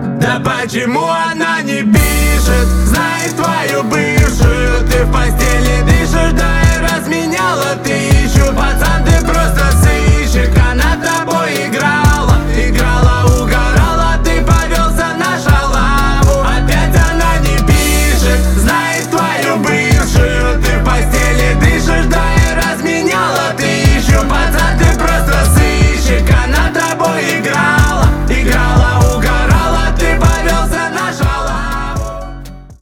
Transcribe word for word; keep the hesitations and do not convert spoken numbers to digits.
Да почему она не пишет? Знает твою бывшую, ты в постели дышишь, да и разменяла